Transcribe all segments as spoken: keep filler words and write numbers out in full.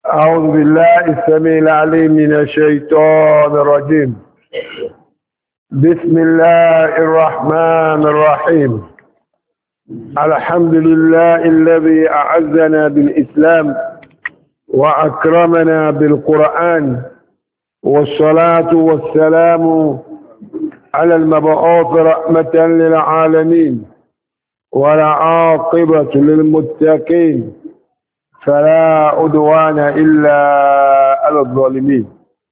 أعوذ بالله السميع العليم من الشيطان الرجيم. بسم الله الرحمن الرحيم. الحمد لله الذي أعزنا بالإسلام وأكرمنا بالقرآن، والصلاة والسلام على المبعوث رحمة للعالمين والعاقبة للمتقين، فلا عدوان إلا على الظالمين.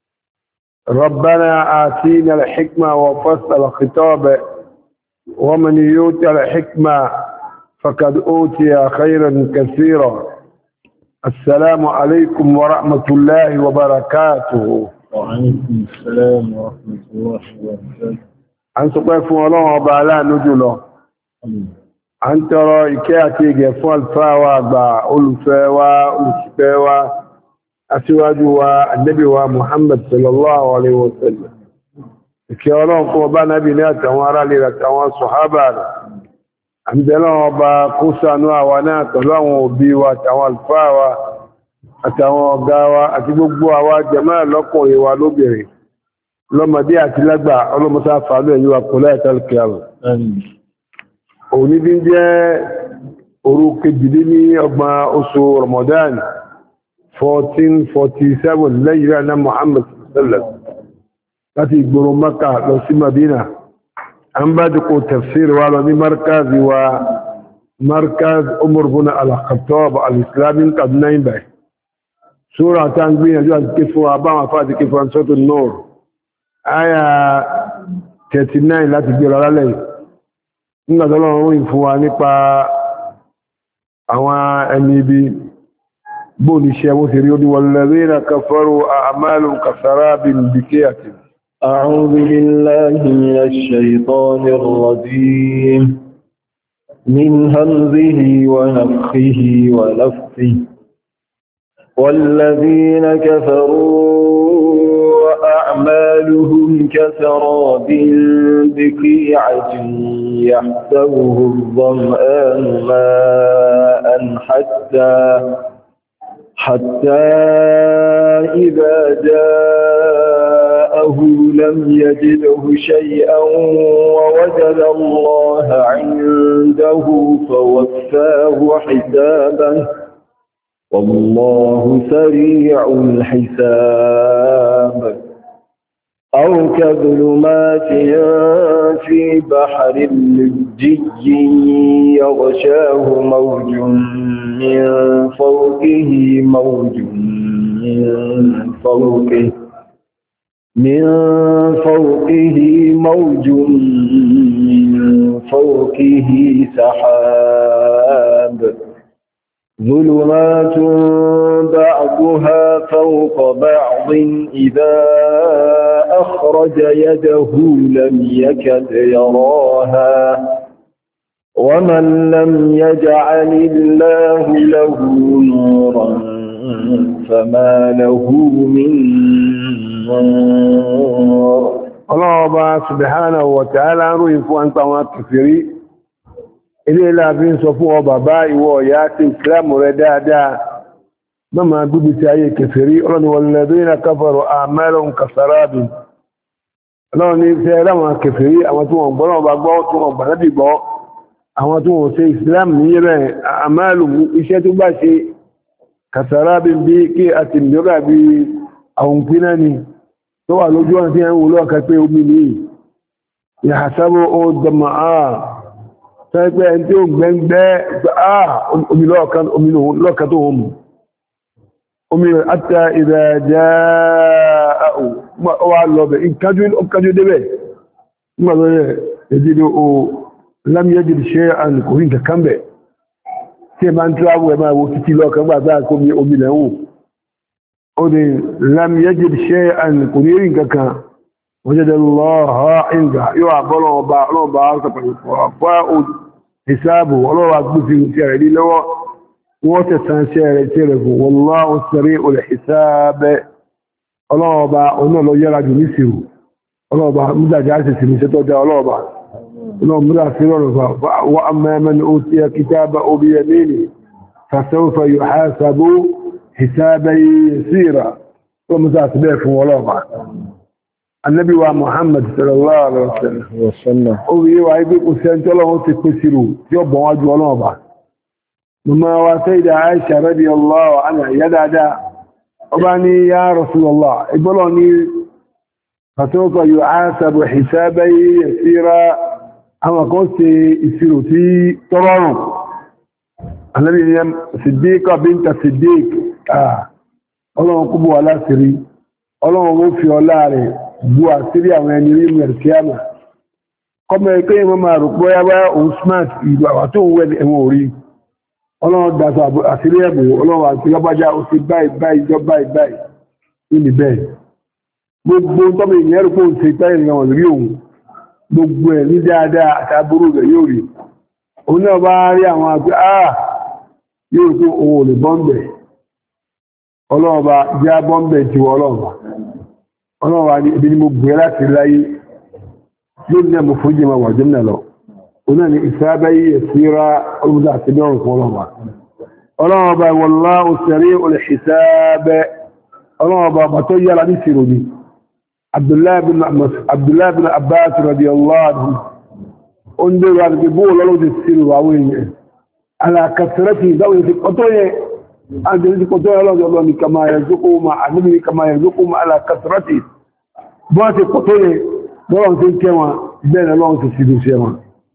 ربنا آتينا الحكمة وفصل الخطاب، ومن يؤت الحكمة فقد أوتي خيرا كثيرا. السلام عليكم ورحمة الله وبركاته. وعليكم السلام ورحمة الله وبركاته. عن سقف الله وبعلا نجله. a ń tọrọ ìkẹ́ àti ìgẹ̀ fún àlùfáà wa àgbà, olùfẹ́ wa, olùṣìpẹ̀ wa, aṣíwájú wa, ànábì wa Muhammad sallallahu alaihi wasallam. Ìkẹ́ Ọlọ́run fún ọba nábì ní àtàwọn ará lè àtàwọn sọ̀hábà rẹ̀. Àmìtẹ́lọ́ ọba kó ṣàánú àwa náà pẹ̀lú àwọn òbí wa àtàwọn àlùfáà wa àtàwọn ọ̀gá wa àti gbogbo àwa jàmáà lọ́kùnrin wa lóbìnrin, lọ́mọdé àti lágbà. Ọlọ́mọsá fàánú ẹ̀yí wa kò láìtàlùkẹ́ àrùn. Òní bí jẹ́ òru kejìdí ní ọgbọ̀n oṣù Ramadan fourteen forty-seven lẹ́yìn rẹ̀ náà Muhammad sallam láti ìgboro Makkah lọ sí Madina. A ń bá dùkú tafsir wa lọ ní markaz wa markaz Umar bin al-Khattab al-Islami Kaduna ibẹ̀. Súra ta ń gbìyànjú àti ké fún abáwọn afá àti ké fún Suratul Nur aya thirty-nine láti gbé rárá lẹ́yìn. Nígbàtọ́lọ́run ìfún wa nípa àwọn ẹni ibi bóò ní ṣe wọ́n sì rí walladhina kafaru a'malun kasarabin biqi'atin. A'udhu billahi minash shaytanir rajim. Min hamzihi wa nafthihi wa nafthihi. Walladhina kafaru أعمالهم كسراب بقيعة يحسبه الظمآن ماء حتى حتى إذا جاءه لم يجده شيئا ووجد الله عنده فوفاه حسابه والله سريع الحساب. أو كظلمات في بحر لجي يغشاه موج من فوقه موج من فوقه من فوقه موج من فوقه سحاب ظلمات بعضها فوق بعض إذا أخرج يده لم يكد يراها ومن لم يجعل الله له نورا فما له من نور. الله سبحانه وتعالى رؤية أنت وكفري ilé ìlàbí ń sọ fún ọ bàbá ìwọ ìyá tí ìsìlámù rẹ dáadáa mọ́mà gbígbì tí ayé kèfèrí. Ọlọ́ni walladhina kafaru a'maluhum kasarabin. Ọlọ́ni fẹ́ ráwọn kèfèrí, àwọn tí wọ́n gbọ́nà bá gbọ́, tí wọ́n gbànábì gbọ́, àwọn tí wọ́n ṣe ìsìlámù ní rẹ̀ a'maluhum iṣẹ́ tó bá ṣe kasarabin bí kí a ti mìírà bí àwọn pínà ni tó wà lójú ọ̀nà tí wọ́n wò lọ́ọ̀ká pé omi ní yahsabuhu dhama'an sẹ́gbẹ́ ẹni tí ó gbẹ́ngbẹ́ àà omi lọ́ọ̀kan tó wọ́n mú omi àtà ìrẹ̀jẹ́ ọwà lọ́bẹ̀ ìkájú débẹ̀ nígbàtọ́rẹ̀ ẹ̀dìdò o lámìyàjì ṣe ànìkòrí kankan bẹ̀ tí ẹ máa ń tíráwò ẹ máa wo títí lọ́ọ̀kan gbàgbà kó mi omi lẹ́wọ̀n ó ní lámìyàjì ṣe ànìkòrí kankan وجد الله عنده يعبر الله فوفاه حسابه والله أكبر في سيره لو وتسان سيره والله سريع الحساب. الله با أنه لو يرى جنسه الله با مدى جالسة سنسة الله با الله مدى سريع. وأما من أوتي كتابه بيمينه فسوف يحاسب حسابا يسيرا ومساسبه ولوما النبي ومحمد صلى الله عليه وسلم اوي واي بي كو سنت Ọlọ́run ti pesiru yo bon wájú Ọlọ́run ba mama wa sayida Aisha radiyallahu anha yadada obani ya rasulullah igbolo ni fatoka yu'asabu hisaban yasira ama ko se isiru ti tororun النبي يم صديقة بنت صديق آه الله كبو على سري الله في الله بوا سري àwọn ẹni rí mu erkiama como e ke mama ro boya ba Usman ido wa to we e won rí Allah da so asiri ebo Allah wa ti labaja o ti báyìí báyìí jo báyìí báyìí ni be gbogbo to me yen ro ko se ta yin won rí ohun gbogbo ẹ ní dáadáa àtàbúrú rẹ̀ yóò rí ona ba rí àwọn àgbà ah yóò kó owó lè bọ́m̀bẹ̀ ọlọ́ọ̀bá já bọ́m̀bẹ̀ tí wọ́n ọlọ́ọ̀bá ọlọ́ọ̀bá ní ibi ni mo gbé láti láyé yóò ní ẹmọ fún jẹma wà jẹ́mìnà lọ oná ni ìsáábáyé ẹ̀síra olùdá àti dọ́rùn fún ọlọ́ọ̀bá ọlọ́ọ̀bá wallahu sari'ul hisab ọlọ́ọ̀bá bàtọ́ yára ní sírò ní Abdullahi bin Abbas radiyallahu anhu ó ń dèrò àti bó lọ́lọ́ على كثرته دولة القطوية عند القطوية الله كما يرزقهم النبي كما يرزقهم على كثرته بات القطوية دولة تنكما بين الله تسيدوا سيما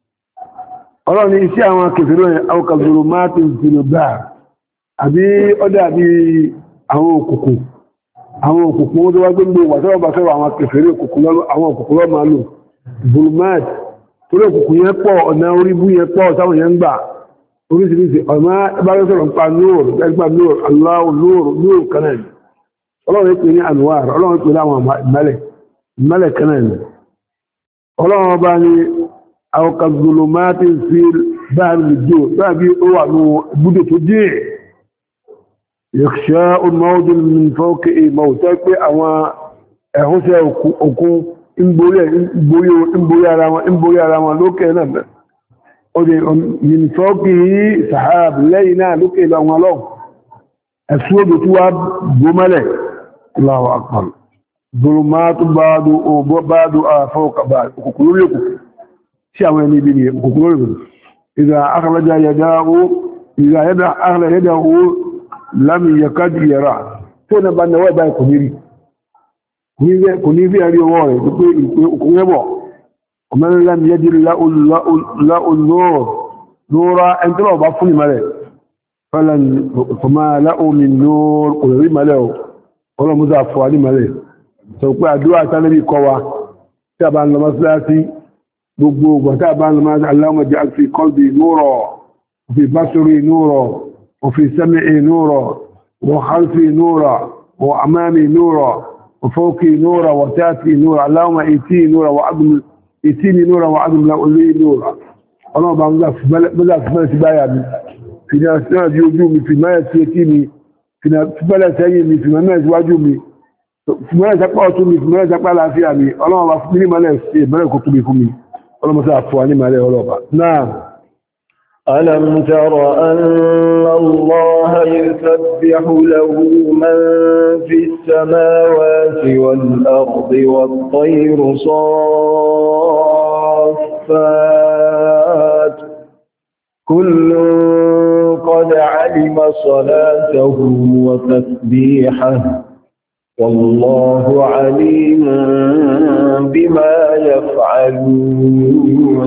الله نيسي عما كثيرون أو كظلمات في البحر أبي أدى أبي أهو كوكو أهو كوكو دوا جنبه وطبع بسوا عما كثيرون كوكو أهو كوكو مالو ظلمات تقول كوكو يقوى أنا أريبو يقوى سوا ينبع oríṣiríṣi ọmọ ẹbára sọ̀rọ̀ pa nóòrù ẹgbà nóòrù aláwọ̀ nóòrù nóòrù kanáà ọlọ́run pè ní ànúwàr ọlọ́run pè láwọn ìmẹ́lẹ̀ ìmẹ́lẹ̀ kanáà ọlọ́run ọba ní àwọkàzùlù máti sí báyìí jò tàbí ó wà ní ibùdó tó jẹ́ yẹ̀ṣẹ́ ọmọdún fọ́kẹ́ ìmọ̀ tẹ́ pé àwọn ẹ̀húnṣẹ́ òkun ìborí ara wọn lókè náà ودي من فوقه سحاب لينا لك إلى الله أسود تواب جمله الله أكبر ظلمات بعض وبعض فوق بعض وكل يكون شاوين بني وكل إذا أخرج يداه إذا يدع أخرج يده لم يكاد يرى فين بأن هو باي كنيري كنيري عليه وارد يقول يقول ومن لم يجد لا النور نورا انت لو بفني ماله فلن فما لا من نور قري ماله ولا مضاف عليه ماله سو pé àdúrà tanabi kọ́ wa tí bá lọ maslati gbogbo gba tí bá lọ ma Allahumma ja'al fi qalbi nura fi basri nura wa fi sam'i nura wa khalfi nura wa amami nura wa fawqi nura wa tahti nura Allahumma iti nura wa adm ìtìní lóra wà ádùn olóyè lóra ọlọ́ọ̀bá mọ́lá fìmọ́lẹ̀ sí báyà mi fìdíà sí ojú mi fìmọ́lẹ̀ sí etí mi fìmọ́lẹ̀ sẹ́yìn mi fìmọ́lẹ̀ síwájú mi fìmọ́lẹ̀ sápá ọ̀tún mi fìmọ́lẹ̀ sápá láàfíà mi ọlọ́ọ̀bá fún mi mọ́lẹ̀ sí ìmọ́lẹ̀ kò tóbi fún mi ọlọ́mọsá àfọwà ní mọ́lẹ̀ ọlọ́ọ̀bá náà ألم تر أن الله يسبح له من في السماوات والأرض والطير صافات كل قد علم صلاته وتسبيحه والله عليم بما يفعلون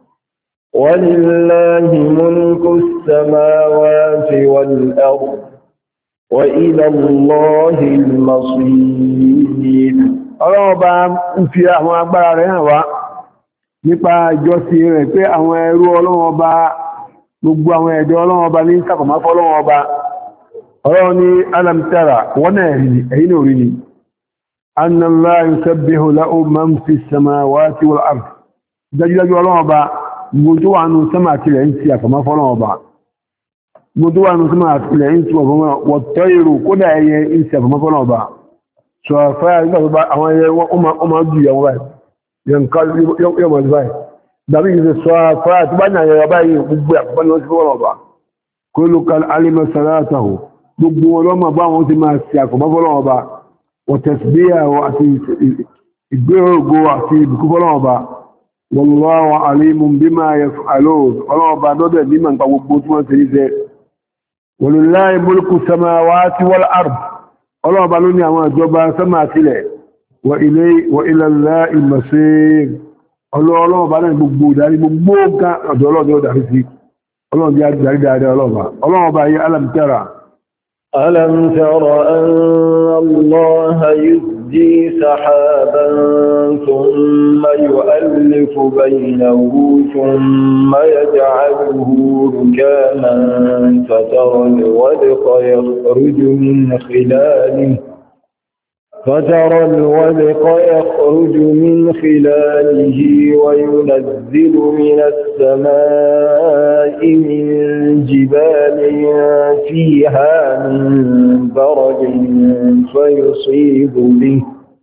ولله ملك السماوات والأرض وإلى الله المصير ọlọ́wọ́ bá ń fi àwọn agbára rẹ̀ hàn wá nípa ìjọsìn rẹ̀ pé àwọn ẹrú ọlọ́wọ́ bá gbogbo àwọn ẹ̀dọ́ ọlọ́wọ́ bá ní sàkọ̀máfọ́ ọlọ́wọ́ bá ọlọ́wọ́ ní alam tara wọ́n náà rí ẹ̀yìn náà rí ni anna Allah yusabbihu lahu man fi samawati wal ard dájúdájú ọlọ́wọ́ bá gbogbo tó wà nù sánmà àtìlẹ̀ ń ti àkọ̀máfọ́ ọlọ́wọ́ bá gbogbo tó wà nù sánmà àtìlẹ̀ ń ti wọ̀tọ́ èrò kódà ẹyẹ ń ti àkọ̀máfọ́ ọlọ́wọ́ bá sọ àfáà nígbà tó bá àwọn ẹyẹ wọ́n máa jù ìyàwó báyìí yẹn ká yọ mọ̀ báyìí dàbí ìṣẹ́ sọ àfáà tó bá ní àyẹ̀yọ báyìí gbogbo àkọ́bá ni wọ́n ti fọ́wọ́ ọ̀bà kó ló ka alima salatahu gbogbo ọlọ́mọ bá wọn ti máa ṣe àkọ́mọ́ fọ́lọ́wọ́ ọba wọ̀tẹ̀síbíyà àti ìgbéògo àti ìbùkún fọ́lọ́wọ́ ọba wallahu alimun bima yaf'alun ọlọ́wọ́ ọba dọ́dẹ̀ ní màá gbogbo tí wọ́n ti rí sẹ́ walillahi mulku samawati wal ard ọlọ́wọ́ ọba ló ní àwọn ìjọba sánmà tilẹ̀ wa ila Allahi al-masir ọlọ́wọ́ ọba náà gbogbo ìdarí gbogbo nǹkan ọ̀dọ̀ ọlọ́dọ̀ darí sí ọlọ́wọ́ bí darí dáadáa ọlọ́wọ́ ọlọ́wọ́ ọba yẹ alam tara ألم تر أن الله يزجي سحابا ثم يؤلف بينه ثم يجعله ركاما فترى الودق يخرج من خلاله فترى الودق يخرج من خلاله وينزل من السماء من جبال فيها من برد فيصيب به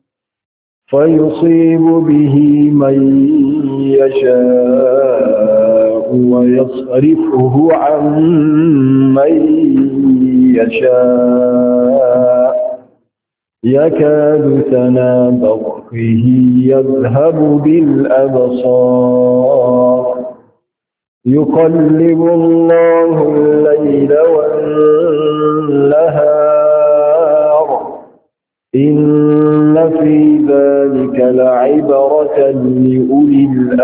فيصيب به من يشاء ويصرفه عن من يشاء يكاد سنا برقه يذهب بالأبصار يقلب الله الليل والنهار إن في ذلك لعبرة لأولي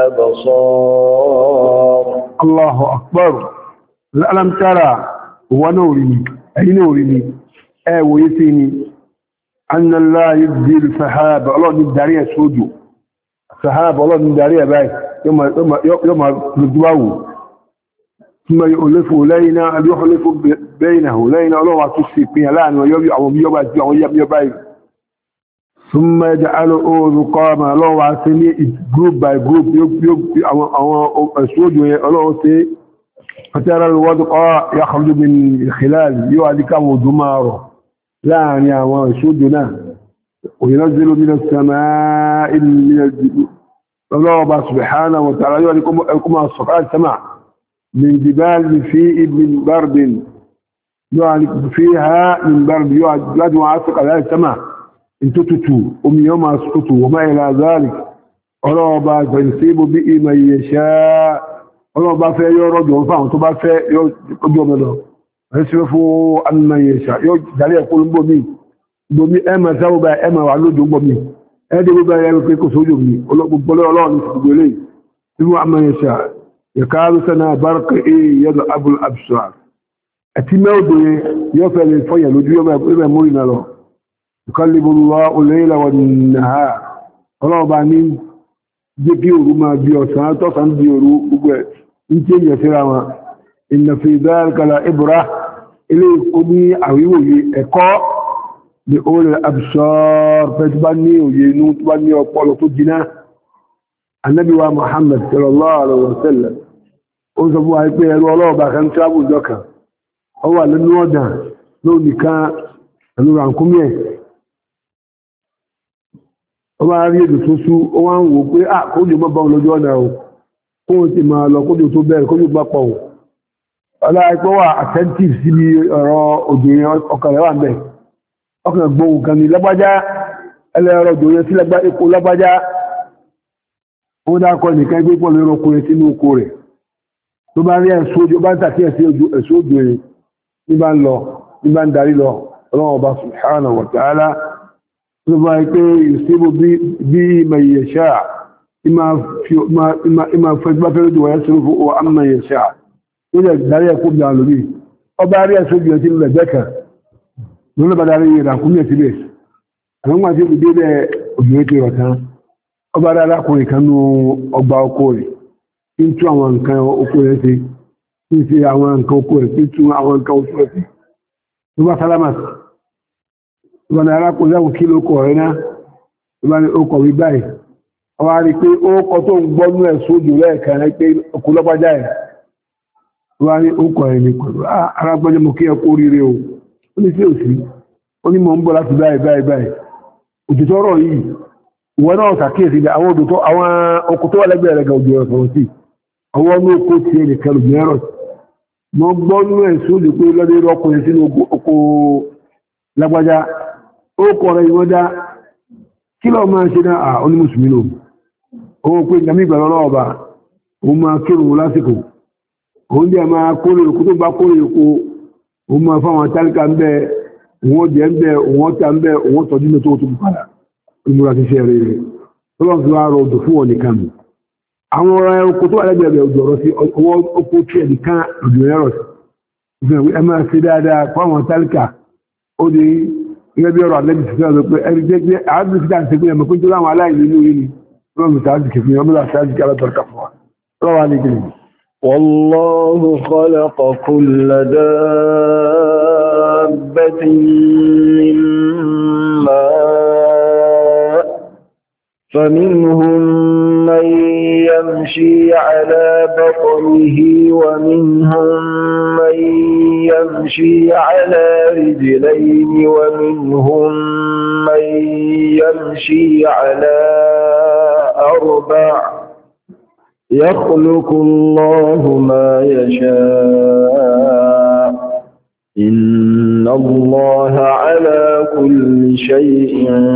الأبصار الله أكبر ألم ترى ونورني أي نورني أي ويسيني أن الله يبدي السحاب الله يداريه سوجو السحاب الله يداريه باي يوم يوم يوم يدواه ثم يؤلف لينا يحلف بينه لينا الله تسي بين لان ويبي أو يبي أو يبي باي ثم يجعله رقاما الله واسني group by group يبي أو أو سوجو الله سي فترى الودق يخرج من خلال يوعد كم دماره لا يعني وشدنا وينزل من السماء من الجبال الله سبحانه وتعالى يقوم لكم الصفاء السماء من جبال فيه من برد يعني فيها من برد يعد وعسق على السماء ان تتتوا ومن يوم اسقطوا وما الى ذلك الله يصيب به من يشاء الله في يرد وفاهم تبا في يقدم له يصرفوا عن من يشاء يجعل يقول بومي بومي اما سوبا اما ولود بومي ادي بوبا يقول كو سوجومي بولو الله نسبولي يقول عن من يشاء يكاد سنا برق يذهب الابصار اتمود يفعل الفيا لوجو يوم يبقى مورينا له يقلب الله الليل والنهار الله باني جيبي وما بيو سان تو سان بيورو بوغ انتي يسراوا إن في ذلك لعبرة إليه قدي أويوي إقاء لأولي الأبصار فتبني وينو تبني وقالوا تجنا النبي محمد صلى الله عليه وسلم أوزبوا هيكي يلو الله باكان شابو ذكا هو لنودا لو نكا نور عنكم يه هو أريد تسو وان وقوي آه كوجو مبا ولجوانا كوجو ما لو كوجو تبير كوجو باقوا ọlá ẹgbọ́ wà attentive sí bí ọ̀rọ̀ obìnrin ọkàrẹ̀ wà mẹ́ ọkàrẹ̀ gbóhùn kan ní lágbájá ẹlẹ́rọ òjòyẹ sí epo lágbájá ó dákọ̀ nìkan gbé pọ̀ lórí ọkùnrin sínú oko rẹ̀ tó bá rí ẹ̀sùn ojú bá ń tàkí ẹ̀sùn ojú rẹ̀ ní bá ń lọ ní bá ń darí lọ ọlọ́wọ́ bá subhanahu wa ta'ala tó bá pé yusibu bí man yasha ìmá fẹ́ bá fẹ́ lójú wáyé sọ́rọ̀ fún ọmọ man yasha ó jẹ́ darí ẹ̀kú bí àwọn olórí ọba rí ẹ̀sùn ojú ẹ̀sìn lẹ̀ bẹ́ẹ̀kà lórí bá darí ìràkúnmí ẹ̀sìn bẹ́ẹ̀ àwọn ọmọ àti ìdí bẹ́ẹ̀ obìnrin ti rọ̀ tán ọba rí arákùnrin kan nú ọgbà oko rẹ̀ tí ń tún àwọn nǹkan oko rẹ̀ ṣe tí ń ṣe àwọn nǹkan oko rẹ̀ tí ń tún àwọn nǹkan oko rẹ̀ ṣe ló bá sálámà ló bá ní arákùnrin láwọn kí ló kọ̀ rẹ̀ náà ló bá ní ó kọ̀ wí báyìí ọba rí pé ó kọ tó ń gbọ́ nú ẹ̀sùn ojú lẹ́ẹ̀kan rẹ̀ pé okùn lọ́pàá ẹ̀ wọ́n ní ó kọ̀ ẹni pẹ̀lú arágbọ́jọ́ mọ̀ kí ẹ kó ríre o ó ní sí òsì ó ní mọ̀ ń bọ̀ láti báyìí báyìí báyìí òtítọ́ ọ̀rọ̀ yìí ìwọ́n náà sàkíyèsí àwọn òdòtọ́ àwọn okùn tó wà lẹ́gbẹ̀ẹ́ rẹ̀ gan òjò ọ̀sọ̀rọ̀ sí àwọn ọmọ oko ti ẹnì kan lòdì ẹ̀rọ mo gbọ́ nínú ẹ̀sùn lè pé lọ́dẹ rọ́kùnrin sínú oko lágbájá ó kọ̀rọ̀ ìwọ́dá kí lọ máa ṣe náà àwọn onímùsùlùmí lò ó pé ìgbàmí ìgbàlọ́ ọlọ́ọ̀bà ó máa kírun lásìkò òun jẹ́ máa kórè òkú tó bá kórè òkú ó máa fáwọn tálíkà ń bẹ òun jẹ́ ń bẹ òun ta ń bẹ òun tọ́jú ní tó tó padà ìmúra ti ṣe rere tọ́lọ́ fi wá rọ odò fún wọn nìkan mi àwọn ọ̀rọ̀ oko tó wà lẹ́gbẹ̀ẹ́ òjò ọ̀rọ̀ sí ọwọ́ oko tí ẹ̀ nìkan òjò ẹ̀rọ sí ẹ máa ṣe dáadáa fáwọn tálíkà ó di gẹ́gẹ́ bí ọ̀rọ̀ àlẹ́bí sísẹ́ ọ̀rọ̀ pé ẹni jẹ́ pé àádùn sí dáǹsẹ̀ pé ẹ̀mọ̀ pé tó láwọn aláìní inú yìí ni wọ́n mú sáájú kìfì ọmọdé sáájú kí alábọ̀rọ̀kà fún wa lọ́wọ́ alẹ́ gẹ̀rẹ̀. والله خلق كل دابة من ماء فمنهم من يمشي على بطنه ومنهم من يمشي على رجلين ومنهم من يمشي على أربع يخلق الله ما يشاء إن الله على كل شيء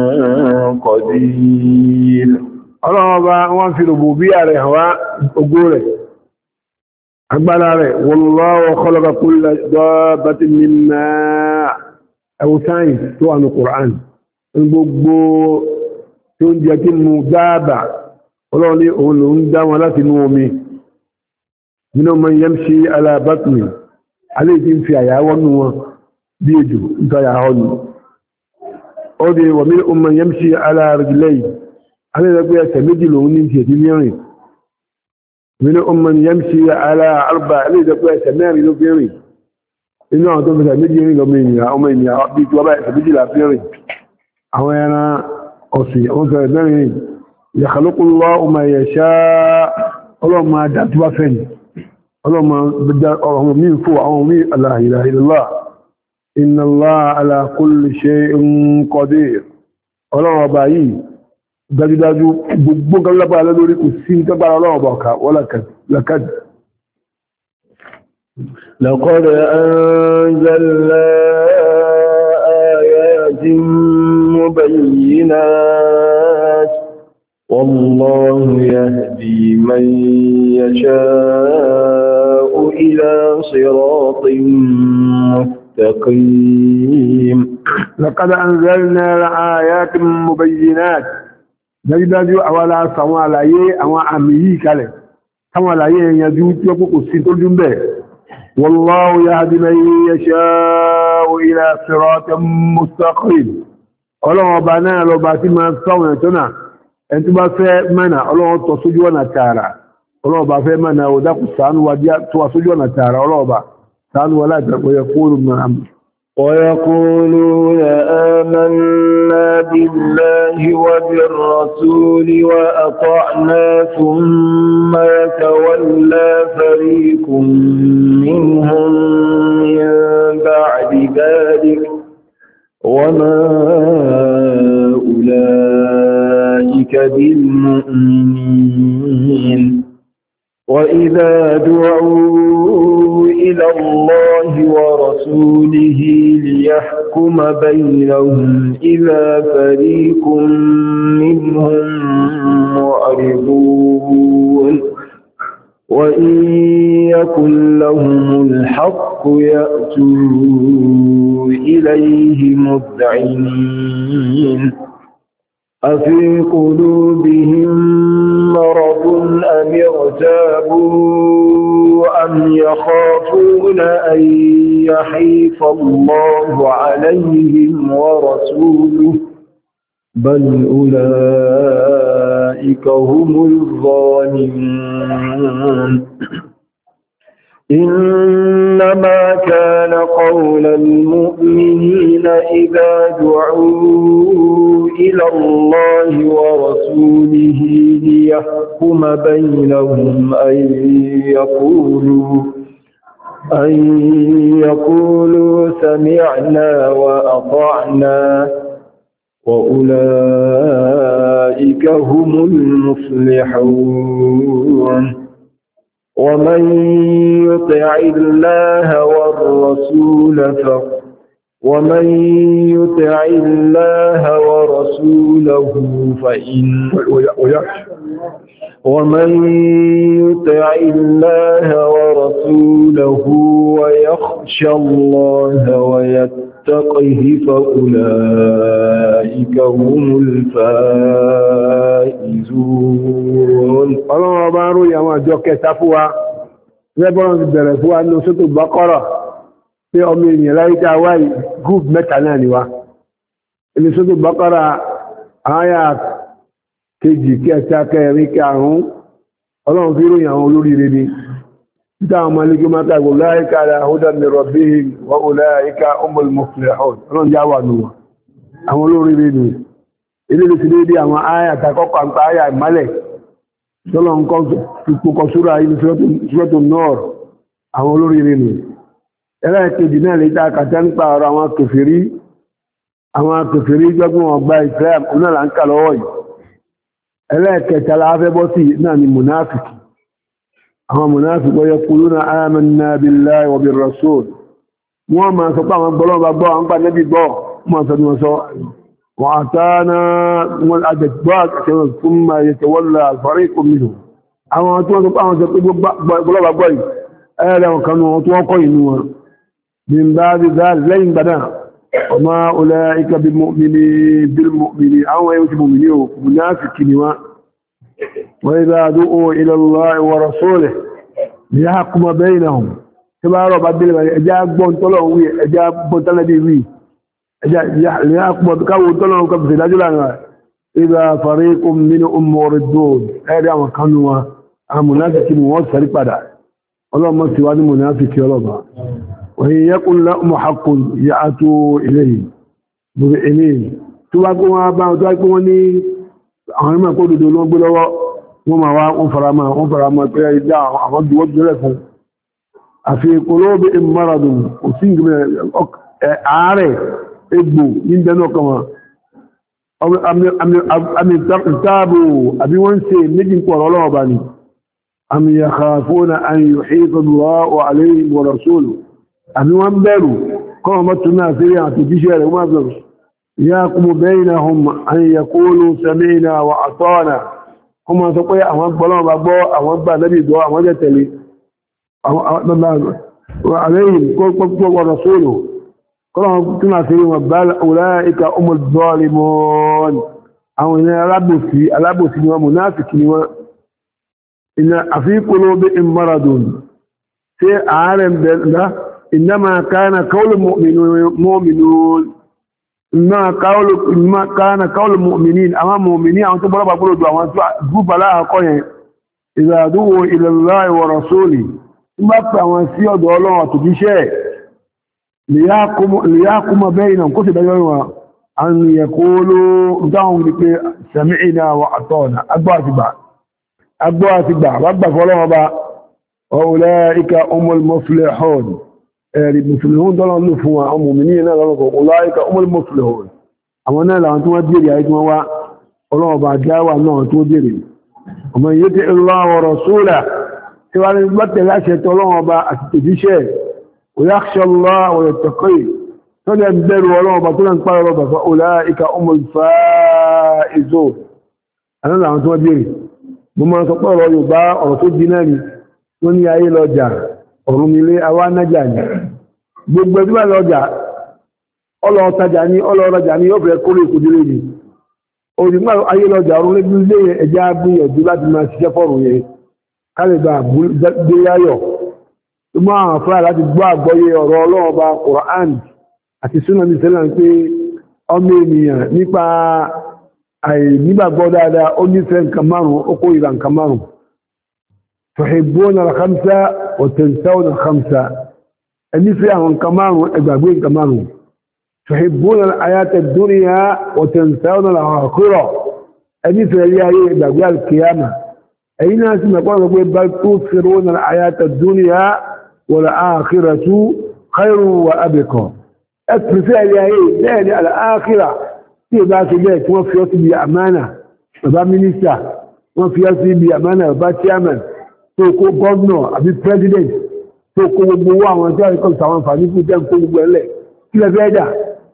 قدير. الله وان في ربوبية رهواء أقوله أقبل عليه والله خلق كل دابة من ماء أو ساينس تو عن القرآن gbogbo tó ń jẹ́ kí mú dáàbà ọlọ́run ní òun ló ń dá wọn láti inú omi nínú man yamshi ala batni alẹ́ tí ń fi àyàwọ́ nù wọn bí ejò ń ta àyàwọ́ nù ó di wa minhum man yamshi ala rijlayn alẹ́ ìrẹ́gbẹ́ ẹsẹ̀ méjì lòun ní ti ẹ̀tí mẹ́rin minhum man yamshi ala arba alẹ́ ìrẹ́gbẹ́ ẹsẹ̀ mẹ́rin ló fi rìn inú àwọn tó fẹsẹ̀ méjì rìn lọ́mọ ènìyàn ọmọ ènìyàn bí tí wọ́n bá ẹsẹ̀ méjì là fi rìn àwọn ẹran ọ̀sìn ó fẹ̀rẹ̀ mẹ́rin yakhluqu Allahu ma yasha ọlọ́mọ adájúwá fẹ́ni ọlọ́mọ ọ̀rọ̀ mí fò àwọn mí la ilaha illallah inna Allaha ala kulli shay'in qadir ọlọ́run ọba yìí dájúdájú gbogbo gọ́lápá lórí kò sí ní tọ́gbà ọlọ́run ọba ọ̀ka wọ́lá lakad لقد أنزلنا آيات مبينات والله يهدي من يشاء إلى صراط مستقيم. لقد أنزلنا آيات مبينات dájúdájú àwọn aláṣàwọn àlàyé àwọn àmì yìí kalẹ̀ táwọn àlàyé ẹ̀yànjú tí ó kòkò sí tó jú bẹ̀ والله يهدي من يشاء إلى صراط مستقيم ọlọ́run ọba náà lọba tí máa sọ́wọ̀n ẹ̀tọ́nà ẹni tó bá fẹ́ mẹ́nà ọlọ́run tọ́ sójú ọ̀nà tààrà ọlọ́run ọba fẹ́ mẹ́nà ọdákù ṣàánú wa tó wà sójú ọ̀nà tààrà ọlọ́run ọba ṣàánú wa láti ẹ̀kọ́ yẹ kúrò mọ́ ويقولون آمنا بالله وبالرسول وأطعنا ثم يتولى فريق منهم من بعد ذلك وما أولئك بالمؤمنين وإذا دعوا إلى الله ورسوله ليحكم بينهم إذا فريق منهم معرضون وإن يكن لهم الحق يأتوا إليه مذعنين أفي قلوبهم مرض أم ارتابوا أم يخافون أن يحيف الله عليهم ورسوله بل أولئك هم الظالمون. إنما كان قول المؤمنين إذا دعوا إلى الله ورسوله ليحكم بينهم أن يقولوا أن يقولوا سمعنا وأطعنا وأولئك هم المفلحون. ومن يطع الله والرسول ف ومن يطع الله ورسوله فإن ومن يطع الله ورسوله ويخشى الله ويتقه فأولئك هم الفائزون. الله بارو يا ما جوك تفوا ربنا درفوا أنه سورة البقرة في أمين لايتا واي group mẹ́ta náà ni wá ilé sọ́tò Baqara àyà kejì kẹta kẹrin karùn-ún ọlọ́run fi ròyìn àwọn olóríire ni títà àwọn ọmọlẹ́gbé máta ìwò láìka ala hudan min rabbihim wa ulaika humul muflihun ọlọ́run já wà nù wọn àwọn olóríire ni ilé lè ti dédé àwọn àyà takọ́kọ́ àǹkà àyà ìmálẹ̀ tọ́lọ́run kọ́ súra ilé sọ́tò Nur àwọn olóríire ni ẹlẹ́ẹ̀kejì náà lè ta kàtà nípa ọ̀rọ̀ àwọn kèfèrí àwọn kèfèrí gbọ́gbọ́n ọgbà Islam náà là ń kà lọ́wọ́ yìí ẹlẹ́ẹ̀kẹta láfẹ́ bọ́ sí náà ni munafiki àwọn munafiki wọ́n yaquluna amanna billahi wa bir rasul wọ́n máa sọ pé àwọn gbọ́lọ́wọ́ gbọ́ àwọn gbà nẹ́bí gbọ́ wọ́n sọ ní wọ́n sọ wọ́n àtàánà wọn àjẹgbọ́ àkẹsẹ̀wọ̀n fún ma yatawalla fariqun minhum àwọn tí wọ́n sọ pé àwọn sọ pé gbọ́lọ́wọ́ gbọ́ yìí ẹ̀rẹ́ wọn kanú wọn tí wọ́n kọ́ inú wọn من بعد ذلك لين بدا وما أولئك بالمؤمنين بالمؤمنين أو يوجد مؤمنين منافقين وإذا دعوا إلى الله ورسوله ليحكم بينهم كما رب الدين أجاب بون طلعوا أجاب بون طلعوا ليحكم بكون طلعوا كبسي لا إذا فريق منهم موردون هذا ما كانوا منافقين وصل بدا اللهم سواني منافق يا الله وإن يكن لهم حق يأتوا إليه مذعنين تواكم أبا تواكم أني أنا أقول دولون بلوا وما واقم فرما وفرما بيدا أخذ وجه لكم أفي قلوبهم مرض وسنج من عاري إبو من دنوكما أم أم أم أم تابوا أبي وانسي نجم قرالوا بني أم يخافون أن يحيط الله عليهم ورسوله àmì wọ́n bẹ̀rù kọ́wọ́n mọ́tún náà sí àti jíṣẹ́ rẹ̀ wọ́n bẹ̀rù yahkumu baynahum an yaqulu sami'na wa ata'na kọmọ sọ pé àwọn gbọ́lọ́wọ́ bá gbọ́ àwọn gbà lẹ́bí gbọ́ àwọn jẹ́ tẹ̀lé àlẹ́yìn kọ́kọ́ rasulu kọ́wọ́n tún náà sí wọn bal ulaika humuz zalimun àwọn ilẹ̀ alábòsí alábòsí ni wọ́n munafiki ni wọ́n inna fi qulubihim maradun ṣe ààrẹ bẹ̀rẹ̀ إنما كان قول المؤمنون إنما قول إنما كان قول المؤمنين أمام المؤمنين أن تبرأ بقولوا دعوة جوب لها قوي إذا دعوا إلى الله ورسوله ثم أبقى سيئة دعوة وتجيشي ليحكم ليحكم بينهم كتب يوم أن يقولوا دعوا لك سمعنا وأطعنا أبقى سبع أبقى سبع رب فلوه وأولئك هم المفلحون المفلحون دول نفوا àwọn mu'minin náà lọ́wọ́ ọláìka umul muflihun àwọn náà làwọn tó wá jẹ́rìí ayé tí wọ́n wá ọlọ́wọ́ bá jáwà náà tó jẹ́rìí ọmọ yìí tí Allah wa rasulahu tí wá ní gbọ́tẹ̀ láṣẹ tó ọlọ́wọ́ bá àti tòjíṣẹ́ wa yakhsha Allah wa yattaqi tó lẹ́ bẹ̀rù ọlọ́wọ́ bá tó lẹ́ ń pàrọ̀ ọlọ́wọ́ bá fa ọláìka umul faizun àwọn làwọn tó wá jẹ́rìí mo máa sọ pé ọ̀rọ̀ Yorùbá ọ̀rọ̀ tó di náà ni wọ́n ní ayé lọ́jà ọ̀run ilé awánájà ní gbogbo ẹgbẹ́ lọ́jà ọlọ́ọ̀tajà ní ọlọ́ọ̀rajà ní yóò fẹ́ kórè ìkòdílé ní òrìmọ́ ayé lọ́jà ọ̀run ilé ẹjá gbìyànjú láti máa ṣiṣẹ́ fọ́rùn yẹn kálẹ̀bà gbé yáyọ̀ tó máa hàn fúra láti gbọ́ àgbọ́yé ọ̀rọ̀ ọlọ́ọ̀bá Qur'an àti súnà ní sẹ́lá pé ọmọ ènìyàn nípa àìnígbàgbọ́ dáadáa ó nífẹ̀ẹ́ nǹkan márùn-ún ó kó ìlà nǹkan márùn-ún تحبون الخمسة وتنسون الخمسة أني فيها كمان أجابين كمان تحبون الحياة الدنيا وتنسون الآخرة أني فيها أجابين القيامة أي ناس يقولون بل تؤثرون الحياة الدنيا والآخرة خير وأبقى أكثر فيها ذلك الآخرة في ذات البيت وفي يصل بأمانة وفي منسى وفي يصل بأمانة وفي يمن tó kó gọ́ọ̀nà àbí president tó kó gbogbo owó àwọn tí wọ́n kọ́ sàwọn àǹfààní fún tẹ́ kó gbogbo ẹlẹ̀ kí lẹ fẹ́ dà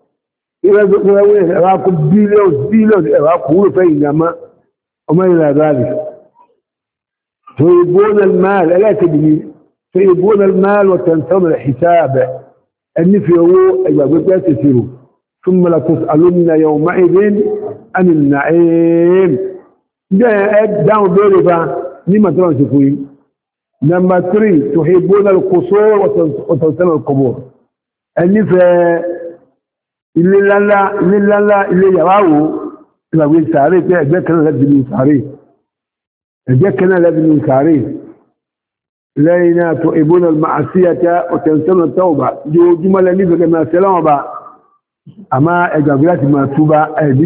ẹ̀rọ kó bílíọ̀nù bílíọ̀nù ẹ̀rọ kó wúlò fẹ́ ìyàmá ọmọ ìrìn àdáàlì tó ìbónà máàlì ẹlẹ́kẹ̀dì tó ìbónà máàlì wọ̀tẹ̀ntọ́nà ìṣàbẹ̀ ẹni fi owó ẹgbàgbé pẹ́ tẹ̀sìrò ثم لتسألن يومئذ عن النعيم جاء داون بيرفا لما تنسفين نمبر ثلاثة تحبون القصور وتنسون القبور ẹni fẹ́ ilé lálá ilé lálá ilé yàwáwó ìlàwé sàárè pé ẹgbẹ́ kan lẹ́bìnú sàárè ẹgbẹ́ kan lẹ́bìnú sàárè lẹ́yìn náà tó ìbónà ma'asíyàtà ọ̀tẹ̀ntọ́nà tọ́ọ̀bà yóò jùmọ́ lẹ́ nífẹ̀ẹ́ máa sẹ́lọ́wọ́ bá àmá ẹgbàgbé láti máa túbá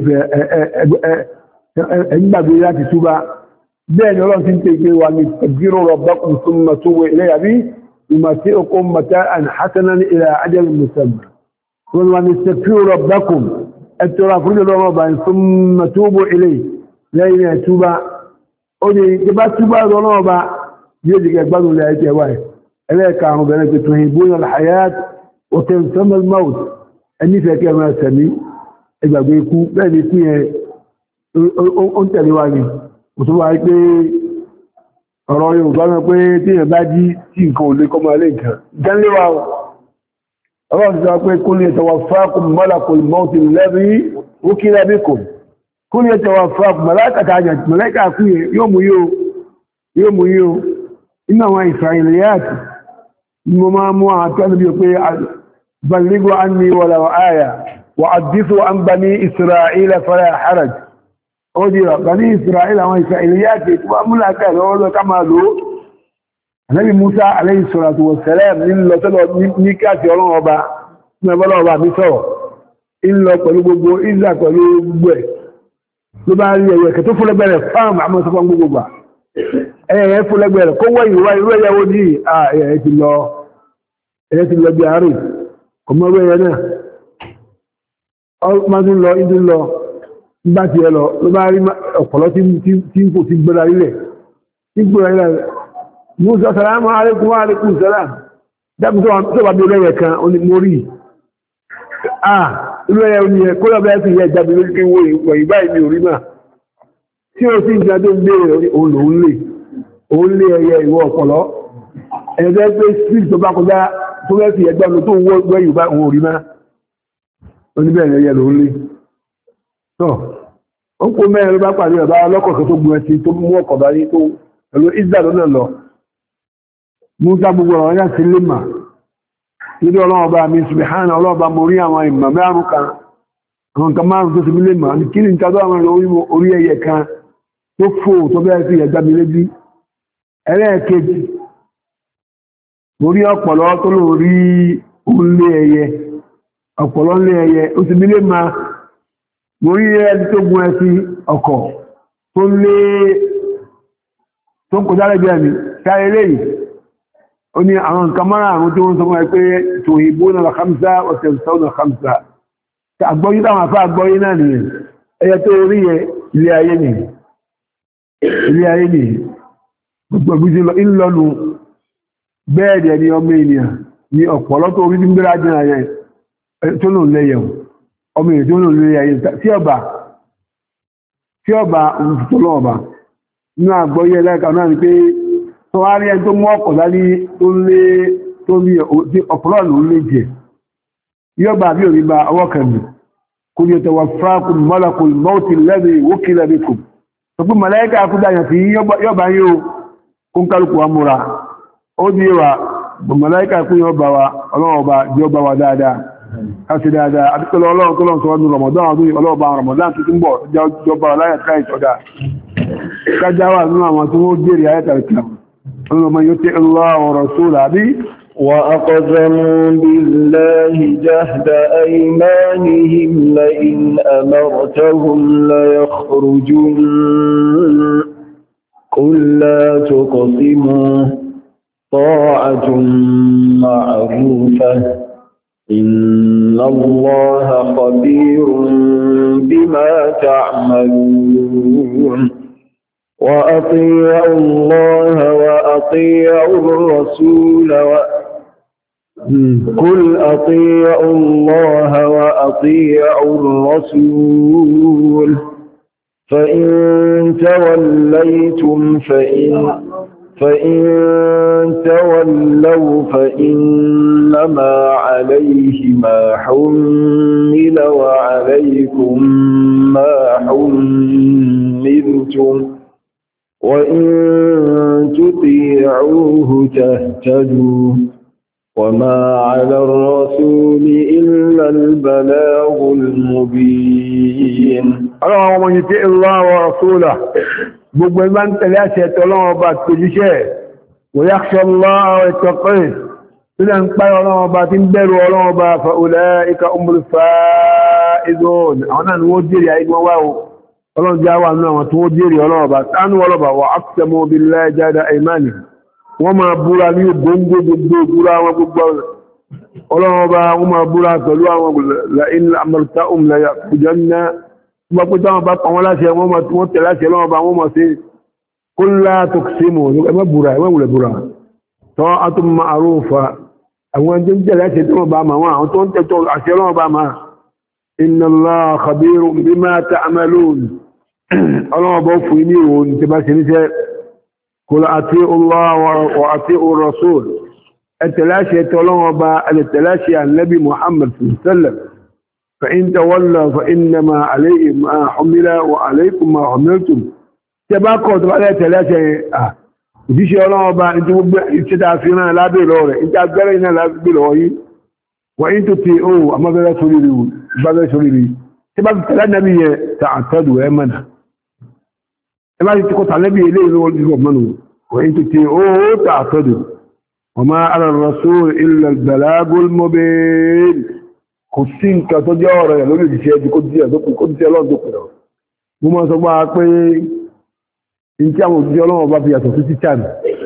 ẹgbàgbé láti túbá bẹ́ẹ̀ ni ọlọ́run ti ń tẹ́ wa ní ẹgbìrò rabbakum thumma tubu ilayhi àbí يمتعكم متاعا حسنا الى اجل مسمى ونستغفر ربكم اترافوا لله ثم توبوا اليه لين يتوبا اودي تبا توبا لله يجي يغبن لا يجواي اليك عن بنك تهيبون الحياه وتنسون الموت اني فيك ما سمي اغبغ يكو بني كو اون تليواني وتوا pé ọ̀rọ̀ Yorùbá mẹ́ pé tí ẹ̀ bá jí tí nǹkan ò lè kọmọ alẹ́ nǹkan gánléwà ọ̀rọ̀ ti sọ pé kó ní yatawaffakum malakul mawti alladhi wukila bikum kó ní yatawaffakum mẹ́lákàtà àjà mẹ́lákà kú yóò mú yóò inú àwọn Israiliyat ni mo máa mú àwọn tó ẹnubí pé ballighu anni walau aya wa addithu an bani Isra'ila fala haraj ó di ọ̀gbà ní Israel àwọn Israiliyati tó wá múlá ká lọ́wọ́lọ́ ká máa lò Ànábì Musa alayhi salatu wa salam ní lọ tọ́lọ ní káàkiri ọlọ́run ọba ní ọbọ́lọ́ ọba mi sọ̀rọ̀ in lọ pẹ̀lú gbogbo Israel pẹ̀lú gbogbo ẹ̀ ló bá rí ẹ̀yẹ kẹ́ tó fúnlẹ́gbẹ̀rẹ̀ fáàmù àmọ́ tó fọ́n gbogbo gbà ẹ̀yẹ fúnlẹ́gbẹ̀rẹ̀ kó wọ́ ìwá irú ẹ̀yẹ wo ní ẹ̀yẹ ti lọ ẹ̀yẹ ti lọ bí àárín ọmọ ẹ̀yẹ náà ọ bá ti ẹ lọ ló bá rí ọ̀pọ̀lọ́ tí ń kò ti gbọ́dá ilẹ̀ tí gbọ́dá ilẹ̀ Musa salamu alaikum wa alaikum salam dákùn tó bá bí olóyẹ kan onímórí ah ilé ẹ̀ oníyẹ kó lọ bẹ́ẹ̀ sí ìyẹ́ ìjábí lórí kí wọ́n ìwọ̀ ìgbà ìmì orí náà tí ó sì ìjá tó ń gbé òun lè òun lè ẹyẹ ìwọ̀ ọ̀pọ̀lọ́ ẹ̀ẹ́dẹ́ pé spirit tó bá kọjá tó bẹ́ẹ̀ sí ẹgbẹ́ ọ̀nà tó ń wọ́ ìgbà òun orí náà oníbẹ̀rẹ̀ ẹyẹ lòun lè tọ́ ó kó mẹ́rin ló bá pàdé ọ̀bá ọlọ́kọ̀ọ́kọ́ tó gbọ́n ẹtì tó mú ọkọ̀ bá ní tó pẹ̀lú Israel lọ́nà lọ Musa gbogbo ọ̀rọ̀ yá sí lè mà nílé ọlọ́ọ̀bá mi subhana ọlọ́ọ̀bá mo rí àwọn ìmọ̀ mẹ́rún kan àwọn nǹkan márùn tó sì lè mà ní kí ni nǹkan tó àwọn orí ẹyẹ kan tó fò tó bẹ́ẹ̀ sí ẹgbẹ́ mi léjì ẹlẹ́ẹ̀kejì mo rí ọ̀pọ̀lọ́ tó lò rí òǹlé ẹyẹ ọ̀pọ̀lọ́ ńlé ẹyẹ ó sì lè mà mo rí ẹni tó gún ẹsí ọkọ̀ tó lé tó ń kọjá lẹ́gbẹ̀ẹ́ mi káyẹ lẹ́yìn ó ní àwọn nǹkan márùn-ún tí wọ́n sọ mọ́ ẹ pé tó ìbò náà khamsa ọ̀tẹ̀ ìsáwọ̀n khamsa àgbọ́yí táwọn afẹ́ àgbọ́yí náà nìyẹn ẹyẹ tó rí ẹ ilé ayé nì ilé ayé nì gbogbo ìgbìsí ìlọ́nu bẹ́ẹ̀dẹ̀ ni ọmọ ènìyàn ni ọ̀pọ̀lọ́ tó rí ní gbéra jẹ́ tó lò lẹ́yẹ̀wò ọmọ èdè ó lórí ayé tí ọba tí ọba òǹtọ́lọ́ ọba ní àgbọ́yé ẹlẹ́ka náà ni pé tó wá rí ẹni tó mú ọkọ̀ dání tó lé tó rí ọ̀pọ̀lọ́ ló lè jẹ yọba bí òní bá ọwọ́ kẹ̀mí kò ní ẹ̀tọ̀ wà fúrákù mọ́lákù mọ́tì lẹ́bí wókè lẹ́bí kù tó pé mọ̀lẹ́kà akúdáyàn sí yọba yóò kó ń kálukú amúra ó ní wa mọ̀lẹ́kà kú yọba wa ọlọ́wọ́ jọba wa dáadáa kasi dáadáa àdúgbò ọlọ́run tó lọ́n sọ ọdún Ramadan ọdún ọlọ́ọ̀bá Ramadan tó tún bọ̀ jọba aláyàká ìtọ́dá kájáwà nínú àwọn tí wọ́n jẹ́rì ayẹ́ta ìkìlá ọlọ́mọ yóò tẹ́ Allah wa rasulahu bí وأقسموا بالله جهد أيمانهم لئن أمرتهم ليخرجن قل لا تقسموا طاعة معروفة إن الله خبير بما تعملون وأطيعوا الله وأطيعوا أطيعوا الرسول و قل أطيعوا الله وأطيعوا الرسول فإن توليتم فإن فإن تولوا فإنما عليه ما حمل وعليكم ما حملتم وإن تطيعوه تهتدوا وما على الرسول إلا البلاغ المبين. اللهم من يطيع الله ورسوله gbogbo ẹgbẹ́ ń tẹ̀lé àṣẹ tọ́lọ́wọ́ bá tójúṣẹ́ ويخشى الله ويتقيه sílẹ̀ ń páyọ ọlọ́wọ́ bá tí ń bẹ̀rù ọlọ́wọ́ bá فأولئك هم الفائزون àwọn náà ni wọ́n jẹ́rì àìgbọ́n wá ọlọ́run já wà náà wọ́n tó wọ́n jẹ́rì ọlọ́wọ́ bá tánú ọlọ́bà وأقسموا بالله جهد أيمانهم wọ́n máa búra ní gbogbo gbogbo búra wọn gbogbo ọlọ́wọ́ bá wọ́n máa búra pẹ̀lú àwọn لئن أمرتهم ليخرجن wọ́n pẹ́ táwọn bá pàwọn láṣẹ wọ́n tẹ̀ láṣẹ lọ́wọ́ bá wọ́n mọ̀ sí قل لا تقسموا ẹgbẹ́ búra ẹgbẹ́ wùlẹ̀ búra طاعة معروفة àwọn ẹjọ́ jẹ́ láṣẹ tí wọ́n bá máa wọ́n àwọn tó ń tẹ́tọ́ àṣẹ lọ́wọ́ bá máa إن الله خبير بما تعملون ọlọ́wọ́ bá fún ní ìròyìn tí bá ṣe níṣẹ́ قل أطيعوا الله وأطيعوا الرسول التلاشي تولوا با التلاشي عن النبي محمد صلى الله عليه وسلم فإن تولوا فإنما عليه ما حمل وعليكم ما حملتم تباكوا تبقى التلاشي آه وديش الله با انتم تتعفينا لا بلوره انت أقرينا لا بلوره وإن تطيعوا أما بلا سولي بلا سولي تبقى النبي تعتدوا يمنها ما يتقطع النبي إليه منه وإن تطيعوه تعتدوا وما على الرسول إلا البلاغ المبين خصين كتجارة لولي جيشي كدسي دوكو كدسي الله دوكو وما سبا أقوي إن كان مجيشي الله وبابي يتوسي تيشان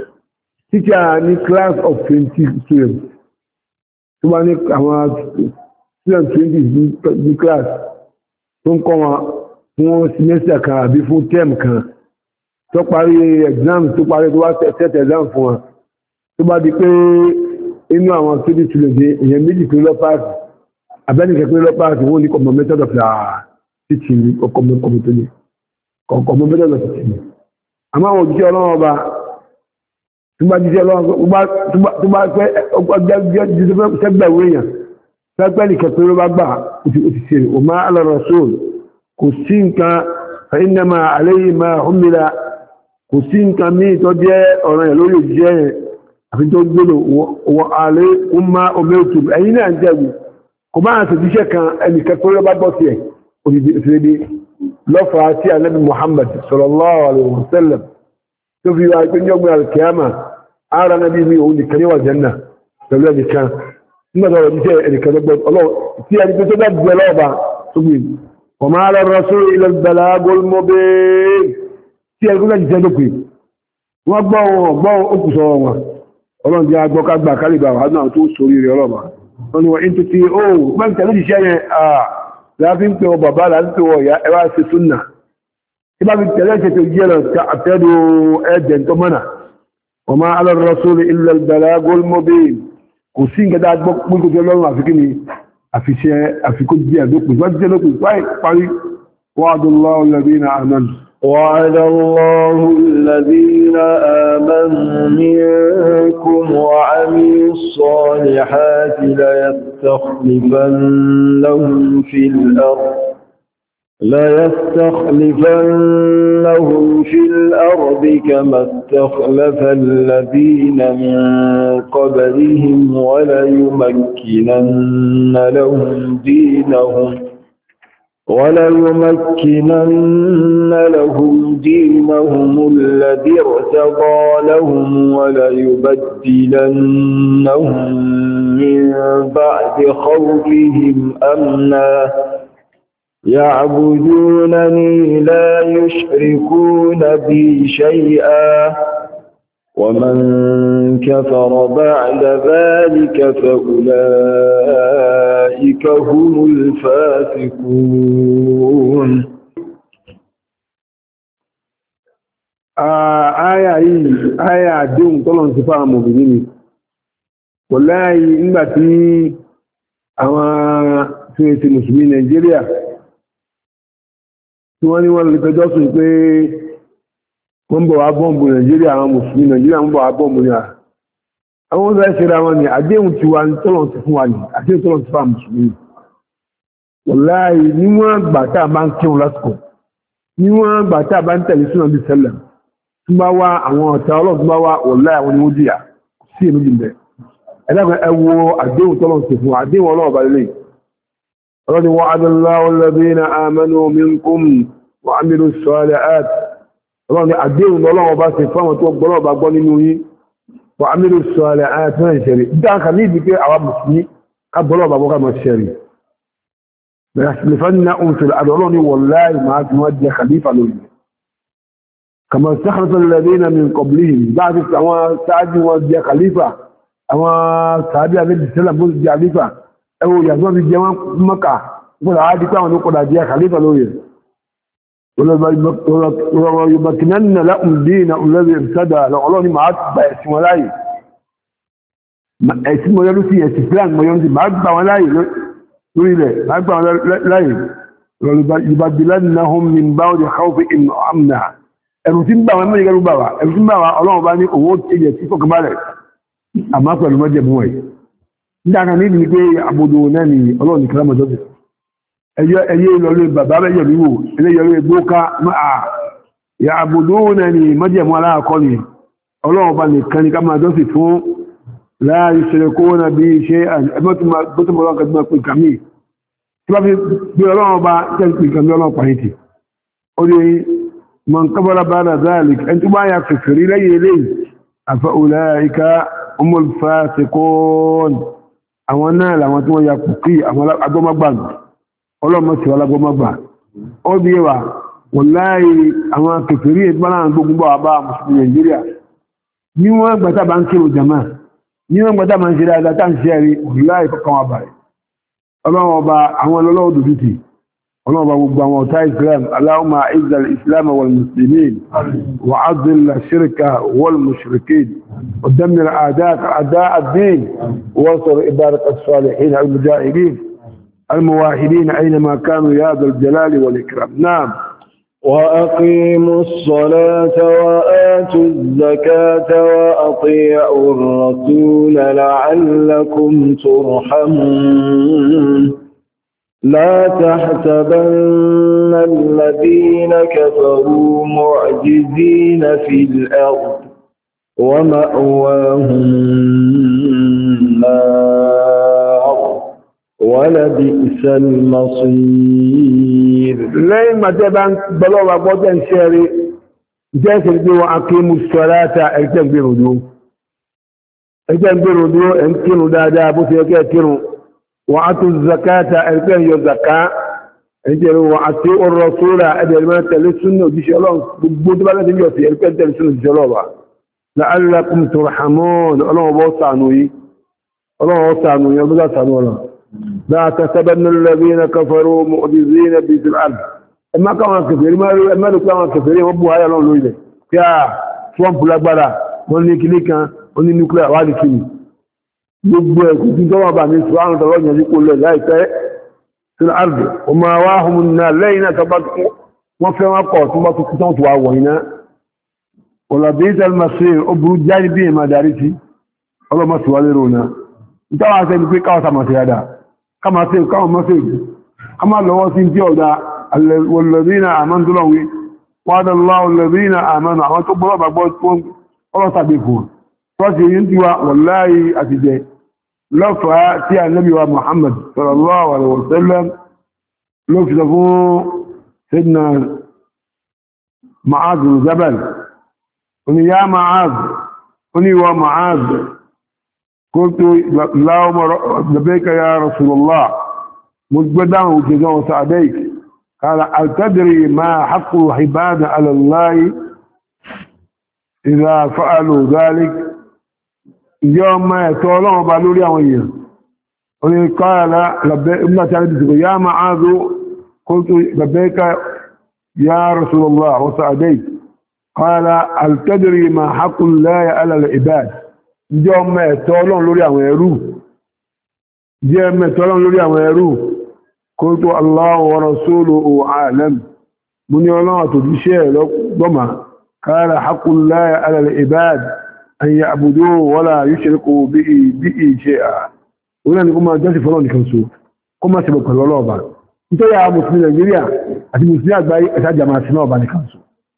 تيشان class of twenty students ثم أنك أما students twenty ní class tó ń kọ́ wọn fún semester kan àbí fún term kan tó parí exam tó parí tó wá set exam fún wọn tó bá di pé inú àwọn student students èèyàn méjì pé lọ́pàásì abẹ́nìkẹ́ pé lọ́pàásì wọ́n ní common method of teaching common common method of teaching àmọ́ àwọn òjíṣẹ́ ọlọ́run ọba tó bá jíṣẹ́ ọlọ́run tó bá pẹ́ sẹ́gbẹ̀wé èèyàn sẹ́gbẹ̀nìkẹ́ pé ló bá gbà ó ti ṣe òmá ala rasul kò sí nǹkan فإنما عليه ما حمل kò sí nǹkan míì tó jẹ́ ọ̀ràn ẹ̀ lórí òjíṣẹ́ yẹn àfi tó gbélò wọ àlẹ́ ọmọ omi òtù ẹ̀yìn náà ń jẹ́gu kò bá àti òjíṣẹ́ kan ẹnìkan tó lọ́bá gbọ́ sí ẹ̀ òdìdí lọ́fàá sí Ànábì Muhammad sallallahu alaihi wasallam tó fi wá pé ní ọgbọ̀n alkiyama ara nàbí mi òun nìkan ní wà jẹ́nà pẹ̀lú ẹnìkan nígbà tó òjíṣẹ́ ẹnìkan lọ́gbọ́ ọlọ́run tí ẹni pé tó bá gbẹ lọ́ọ̀bà tó gbé وما على الرسول إلى البلاغ المبين tí ẹgbẹ́ láti jẹ́ lópin wọ́n gbọ́ wọn gbọ́ òkùsọ wọn ọlọ́run jẹ́ agbọ́ ká gbà kálìbà wà náà tó sórí rẹ̀ ọlọ́mà wọ́n ni wọ́n in tó ti oó mẹ́rin tẹ̀lé ìṣẹ́ yẹn àà láàfin pé wọ bàbá láti pé wọ ìyá ẹwà ṣe súnnà tí bá fi tẹ̀lé ìṣẹ́ tó jẹ́ lọ àtẹ́dù ẹ̀jẹ̀ tó mọ́nà وما على الرسول إلا البلاغ المبين kò sí nǹkan gbọ́ pínkójú ọlọ́run àfikí ni àfiṣẹ́ àfikó jẹ́ àdópin wọ́n jẹ́ lópin parí وعد الله الذين آمنوا وعد الله الذين آمنوا منكم وعملوا الصالحات ليستخلفنهم في الأرض ليستخلفنهم في الأرض كما استخلف الذين من قبلهم وليمكنن لهم دينهم وليمكنن لهم دينهم الذي ارتضى لهم وليبدلنهم من بعد خوفهم أمنا يعبدونني لا يشركون بي شيئا ومن كفر بعد ذلك فأولئك هم الفاسقون آية yìí ayé àdéhùn tọ́lọ̀ ti fáwọn mọ̀bìnrin ni wallahi nígbàtí àwọn tí ó ti mùsùlùmí Nàìjíríà tí wọ́n ní wọ́n lè fẹjọ́ sùn pé wọ́n bọ̀ wá bọ́m̀bù Nàìjíríà àwọn mùsùlùmí Nàìjíríà ń bọ̀ wá bọ́m̀bù ní àwọn ọ̀sẹ̀ ṣe ra wọn ni àdéhùn ti wà ní tọ́lọ̀ ti fún wa ní àdéhùn tọ́lọ̀ ti fáwọn mùsùlùmí wallahi níwọ̀n gbà tá a bá ń kírun lásìkò níwọ̀n gbà tá a bá ń tẹ̀lé súnà bí sẹ́lẹ̀ tó bá wá àwọn ọ̀tá ọlọ́run tó bá wá wallahi àwọn ni wọ́n jìyà sí èmi jìnbẹ̀ ẹ̀dàgbẹ̀ ẹ wo àdéhùn tọ́lọ̀ ti fún àdéhùn ọlọ́run bá lélẹ̀ ọlọ́ni wa'ada Allahu alladhina amanu minkum wa 'amilu s-salihat ọlọ́run ni àdéhùn ọlọ́run bá ti fún àwọn tó gbọ́lọ́ bá gbọ́ nínú yín wa 'amilu s-salihat náà ìṣẹ̀rí dáǹkà ní ìdí pé àwọn mùsùlùmí ká gbọ́lọ́ bá gbọ́ ká máa ṣẹ̀rí ليستخلفنهم في الأرض والله ما توجه خليفة لهم كما استخلف الذين من قبلهم بعد سعد وجه خليفة أما سعد النبي صلى الله عليه وسلم خليفة أو يزون الجماعة مكة يقول عادي كانوا نقول جه خليفة لهم وليمكنن لهم دين الذي ارتدى لو الله ما عاد اسم ولاي اسم يلوسي اسلام ما ينزل ما عاد ولاي لويله اغبا لاي يبدلنهم من بعد خوف ان امنا ẹ̀rù tí ń bà wọn mẹ́rin gẹ́rù bà wá ẹ̀rù tí ń bà wá ọlọ́run bá ní owó ẹ̀yẹ tí fọ́kàn bá rẹ̀ àmá pẹ̀lú mọ́jẹ̀ mú ẹ̀ nígbàkan ní ní pé àbòdò náà ni ọlọ́run ní kílámọ̀ jọ́sẹ̀ ẹyẹ ìlọlé bàbá bẹ́yẹ̀ wíwò ẹlẹ́yẹrẹ gbóká máa ya àbòdò náà ni mọ́jẹ̀ mú aláàkọ́ ni ọlọ́run bá nìkan ní ká máa jọ́sẹ̀ fún láàrín ìṣẹ̀lẹ̀ kó wọ́n bí iṣẹ́ ẹgbẹ́tùmọ̀ من قبل بعد ذلك أنتم ما يكفر إليه إليه أفأولئك هم الفاسقون أولا لما تقول يكفي أولا أقوم أقبل أولا ما سوى أقوم أقبل أو بيوا والله أما كفرية بنا نقوم بأبا مسلمين نيجيريا نيوان بتا بانكيرو جماعة نيوان بتا بانكيرو هذا تنسيري والله فقام أبا الله أبا أولا لو دفتي اللهم ربنا وتعالى الإسلام اللهم أعز الإسلام والمسلمين وعذل الشرك والمشركين ودمر أعداء أعداء الدين وانصر عبادك الصالحين المجاهدين المواحدين أينما كانوا يا ذا الجلال والإكرام نعم وأقيموا الصلاة وآتوا الزكاة وأطيعوا الرسول لعلكم ترحمون لا تحسبن الذين كفروا معجزين في الأرض ومأواهم النار ولبئس المصير لما تبان بلوغ بوتن شيري جاسر دي وأقيموا الصلاة اجتن بردو اجتن بردو انكنوا دادا بوتي وعطوا الزكاة أركان يزكاة وعطوا الرسول أدل ما تلسلنا وديش الله بود بلا تنجوتي أركان تلسلنا وديش الله لعلكم ترحمون الله وصعنوي الله وصعنوي الله وصعنوي لا تحسبن الذين كفروا معجزين في الأرض أما كانوا كفرين ما لو كانوا كفرين وابوها يا الله لويلة يا سوام فلاك بلا وني كليكا وني نوكليا وادي كيني gbogbo ẹ̀kù tí tọ́wọ́ bá ní ṣùgbọ́n tọ́wọ́ yẹn ní kò lẹ̀ láìpẹ́ tí ó àrùn ọmọ àwáhùn náà lẹ́yìn náà tọ́bá wọ́n fẹ́ wọ́n kọ̀ tí wọ́n tó kú tán tó wà wọ̀nyí náà ọ̀làbí ìtàlmàṣe ó burú jáde bí ìmà darí sí ọlọ́mọ sí wà lérò náà ìtawà ṣe ní pé káwọ́ sàmàṣe yàdá kámàṣe káwọn mọ́ṣe ká má lọ́wọ́ sí tí ọ̀dà wọ̀lọ́bínà àmọ́ndúnlọ́wí wádàláwọ̀lọ́bínà àmọ́nà àwọn tó gbọ́lọ́ bàgbọ́ ọlọ́sàgbé fún wọn tó ṣe yí ti wa wọ̀láyé àtijẹ́ lọ́fàá tí a nábi wa Muhammad sallallahu alaihi wasallam ló fi sọ fún Sayyidina Mu'adh bin Jabal oní ya Mu'adh oní wa Mu'adh qultu Allahumma labbayka ya Rasulullah mujbadan wujudan wa sa'dayk qala atadri ma haqqu ibada ala Allah idha fa'alu dhalik ìjọ ọmọ ẹ̀tọ́ ọlọ́run bá lórí àwọn èèyàn oní kọ́ọ̀lá lọ́bẹ̀ẹ́kà ya Mu'adh qultu labbayka ya Rasulullah wa sa'dayk قال هل تدري ما حق الله على العباد يوم تولون لوري àwọn ẹrú يوم تولون lórí àwọn ẹrú قلت الله ورسوله أعلم من يولون تدشي لما قال حق الله على العباد أن يعبدوه ولا يشركوا به به شيئا ولا نقول ما جالس فلان كنسو كما سبق الله با انت يا مسلم نيجيريا àti مسلم àgbáyé esa jama sino ba ni kanso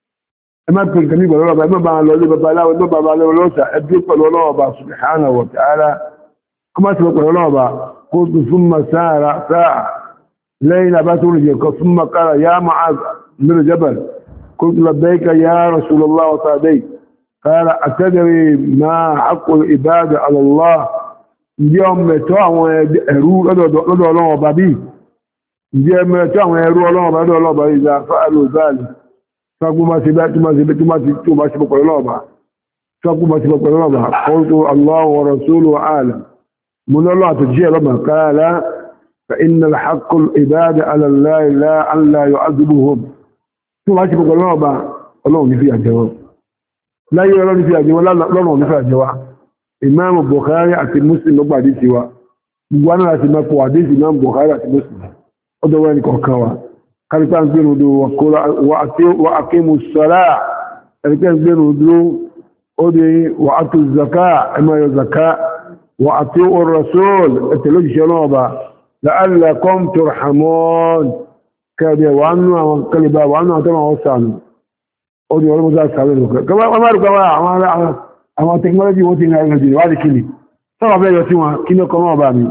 ẹ má pè kan ni gboro ba ẹ má bá lọ le baba lawo ẹ má bá lọ lo sa ẹ dúró pẹ̀lú Ọlọ́run ba subhanahu wa ta'ala kama sibaq Ọlọ́run ba ko thumma sara sa'a layla batul ko thumma qala ya Mu'adh min jabal قلت لبيك يا رسول الله وسعدي قال أتدري ما حق العباد على الله اليوم تعوى يرو لدو الله بابي اليوم تعوى يرو الله بابي الله بابي إذا فعلوا ذلك فقوا ما سبقت ما سبقت ما سبقت ما سبقت الله بابي فقوا ما سبقت الله بابي قلت الله ورسوله أعلم من الله تجيه لما قال فإن الحق العباد على الله لا أن لا يعذبهم tó wá ṣe pọ̀pọ̀ lọ́wọ́ bá ọlọ́run ní fi àjẹ́ wọn láyé ọlọ́run ní fi àjẹ́ wọn lọ́rùn ní fi àjẹ́ wa Imam Bukhari àti Muslim ló gbàdé sí wa gbogbo anára àti mẹ́pọ̀ àdéjì Imam Bukhari àti Muslim ọdọ̀ wọ́n ní kọ̀ọ̀kan wa kárípá ń gbénu odò wà aqimu ssalah ẹ̀ríkẹ́ ń gbénu odò ó di wà atu zaka ẹmọ yọ zaka wà ati'u rasul ẹ̀tẹ̀lójìṣẹ́ náà bá la'allakum turhamun كذا وانه وكلبا وانه تما وصانو اودي ولا مزا سالو كما ما رو كما اما اما تكنولوجي وتي نايجي وادي كلي سبب لا يتيما كينو كما بامي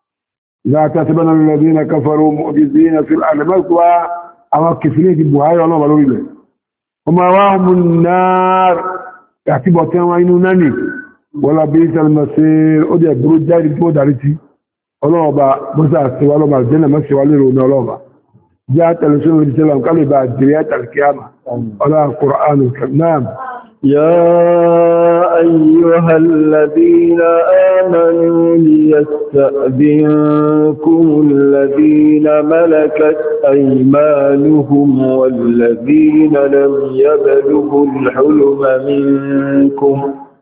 لا تحسبن الذين كفروا معجزين في الارض مكوا اما كفلين دي بوهاي ولا بالوري وما واهم النار يحسبوا كما انه ناني ولا بيت المصير اودي بروجاي دي بوداريتي ọlọ́ọ̀bá mọ́sá síwá lọ́bà jẹ́nà mọ́síwá lérò ní ọlọ́ọ̀bá جاءت الرسول صلى الله عليه وسلم قال بعد جريات القيامة على القرآن الكريم يا أيها الذين آمنوا ليستأذنكم الذين ملكت أيمانهم والذين لم يبلغوا الحلم منكم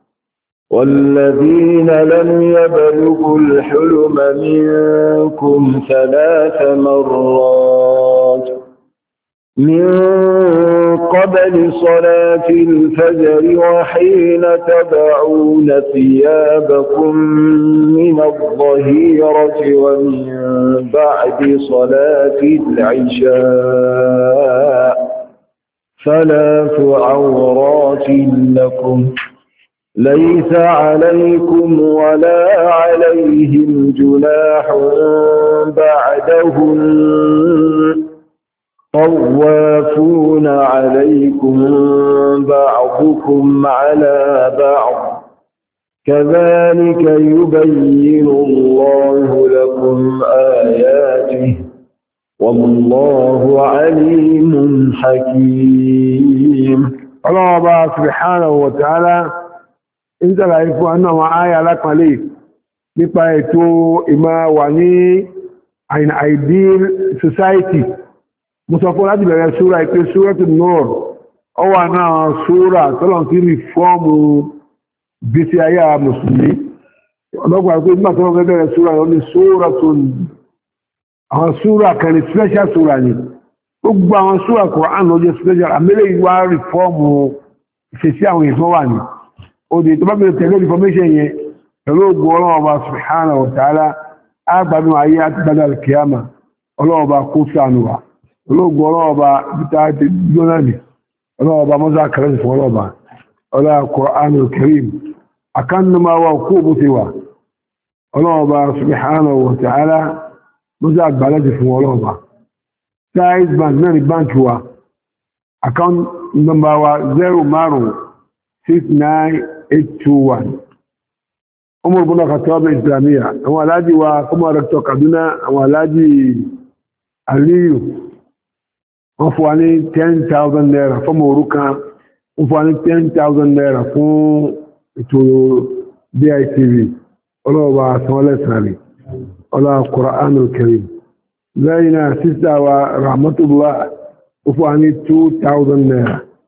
والذين لم يبلغوا الحلم منكم ثلاث مرات من قبل صلاة الفجر وحين تضعون ثيابكم من الظهيرة ومن بعد صلاة العشاء ثلاث عورات لكم ليس عليكم ولا عليهم جناح بعدهم طوافون عليكم بعضكم على بعض كذلك يبين الله لكم آياته والله عليم حكيم. الله سبحانه وتعالى ń tàbí fún àwọn àwọn ayà alápàálẹ̀ nípa ètò ìmá wà ní an ideal society. Mo sọ fún láti bẹ̀rẹ̀ súra ìpé súratu Nur ọ wà náà súra tọ́lọ̀n tí rí fọ́ọ̀mù gbésí ayé mùsùlùmí ọlọ́gbà pé nígbà tọ́lọ̀n fẹ́ bẹ̀rẹ̀ súra yọ ní súra tó àwọn súra kan ní special súra ni gbogbo àwọn súra Kùránì ló jẹ́ special àmẹ́lẹ̀ ìwà rí fọ́ọ̀mù ìfẹ́sí àwọn ìfọ́ wà ní odi tó bá bẹ̀rẹ̀ tẹ̀lé information yẹn pẹ̀lú ògùn Ọlọ́run Ọba subhanahu wa ta'ala agbádùn ayé àti gbádà al-qiyama Ọlọ́run Ọba kó ṣàánú wa olóògùn Ọlọ́run Ọba bíta ti jónàlì Ọlọ́run Ọba mọ́sá kẹrẹ́sì fún Ọlọ́run Ọba ọlá Qur'anul Karim akánumá wa kó bó ti wà Ọlọ́run Ọba subhanahu wa ta'ala mọ́sá gbálẹ́jì fún Ọlọ́run Ọba Jaiz Bank náà ní báńkì wa account number wa zero márùn-ún six nine eight two one. Umar bin Khattab Islamiyya. Àwọn aláàjì wa kuma Rector Kaduna, àwọn aláàjì Aliyu. Wọ́n fún wa ní ten thousand naira fún òrukàn. Wọ́n fún wa ní ten thousand naira fún ètò B I T V. Ọlọ́ọ̀bá sanwó-lẹ́sàrí. Ọlá Qur'anul Karim. Lẹ́yìn náà, sísá wa Rahmatullah. Wọ́n fún wa ní two thousand naira.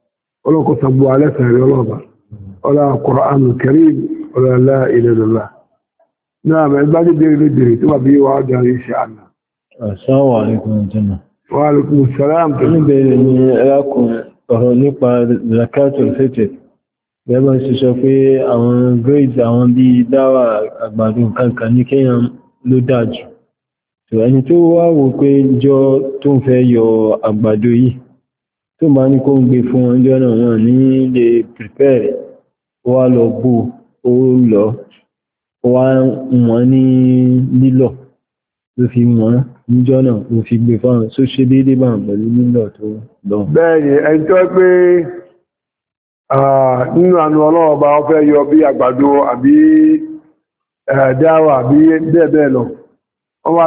ọlọ́kọ̀ sàbò alẹ́ sàrẹ̀ ọlọ́ọ̀bà ọlá Qur'anul Karim ọlá la ilaha illallah náà mẹ́ bá dé bèèrè lóbìnrin tó wà bí wà á darí insha Allah. Assalamu alaikum jẹ́nà. Wa alaikum salam tó ní bèèrè ní ẹlákùn ọ̀rọ̀ nípa zakatul fitr gẹ́gbọ́n sì sọ pé àwọn grades àwọn bí dáwà àgbàdo kankan ní kéèyàn ló dájú tó ẹni tó wá wò pé jọ tó ń fẹ́ yọ àgbàdo yìí tó bá ní kó ń gbé fún ọjọ́ náà wọ́n ní lè prepare wá lọ bó ó lọ wá wọ́n ní lílọ̀ ló fi wọ́n níjọ́ náà ló fi gbé fáwọn tó ṣe déédé bá pẹ̀lú lílọ̀ tó lọ. bẹ́ẹ̀ni ẹni tó pé nínú àánú ọlọ́ọ̀bá ó fẹ́ yọ bí àgbàdo àbí dáwà àbí bẹ́ẹ̀ bẹ́ẹ̀ lọ àwọn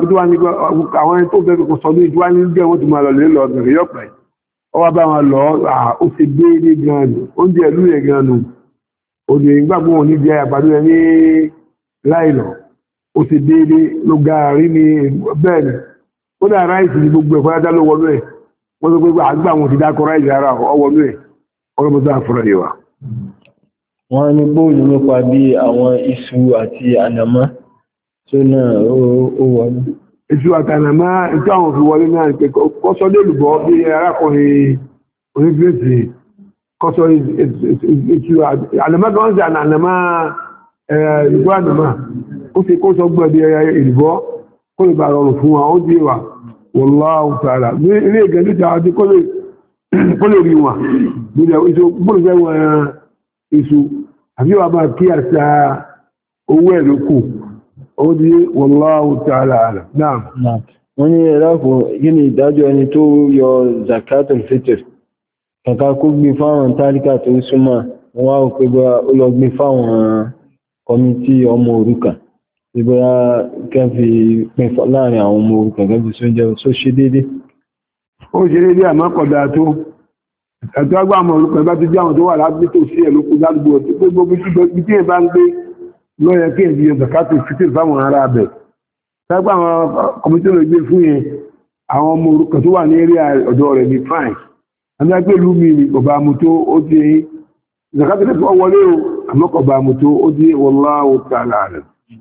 ẹni tó bẹ́ẹ̀ kò sọ ní ìdíwá ní jẹ́ wọ́n ti máa lọ lè lọ bẹ̀rẹ̀ yọ̀pẹ̀ ọwọ́ bá wọn lọ ó ti déédé gan-an oúnjẹ ìlú yẹn gan-an òdì ìgbàgbọ́ wọn ní jẹ́ àgbàdo yẹn ní láìlọ ó ti déédé ló gaàrí ní bẹ́ẹ̀ ni ó dá ráìsì ní gbogbo ẹ̀kọ́ yádá ló wọnú ẹ̀ wọ́n tó gbogbo àgbà wọn ti dákọ ráìsì ara ọwọ́nú ẹ̀ ọlọ́mọdé àfúrà yìí wà. wọ́n ní bóòlù nípa bí àwọn iṣu àti ànàmọ́ tó náà ó wọlé. iṣu àti ànàmọ́ ètò àwọn òfin wọlé náà pé kọ́sọ́ lélùbọ́ bí arákùnrin onígbèsè kọ́sọ́ iṣu ànàmọ́ kan ń ṣe ànàmọ́ ìgbó ànàmọ́ ó ti kó sọ gbọ́dẹ̀ ìrìbọ́ kó lè bá rọrùn fún wa ó dé wà wallahu ta'ala ní ilé ìgẹ̀lú tí a ti kó lè rí wọn gbọ́dọ̀ fẹ́ wọn iṣu àbí wà máa kí àṣà owó ẹ̀ ló kù ó dé wallahu ta'ala náà. wọ́n ní ẹ̀rákùn kí ni ìdájọ́ ẹni tó yọ zakatul fitr kàkà kó gbé fáwọn tálíkà tó súnmọ́ wọ́n wá pé bá ó lọ gbé fáwọn kọmítì ọmọ òrukàn ìbára kẹfì pín láàrin àwọn ọmọ òrukàn kẹfì tó jẹ́ tó ṣe dédé. ó ṣe dédé àmọ́ kódà tó ẹ̀tọ́ àgbà ọmọ òrukàn bá ti jẹ́ àwọn tó wà lábí tó sí ẹ̀lú kó ládùúgbò tó pé gbogbo tí ẹ̀ bá ń gbé lọ́yẹ kí èdè zakatul fitr fáwọn ará abẹ̀ ságbà àwọn kọmítì lè gbé fún yẹn àwọn ọmọ òrukàn tó wà ní eré ọ̀dọ́ rẹ̀ ní fine adágbèlú mi ní ọba àmútó ó ti zakatul fitr wọlé o àmọ́ ọba àmútó ó ti wallahu ta'ala alam.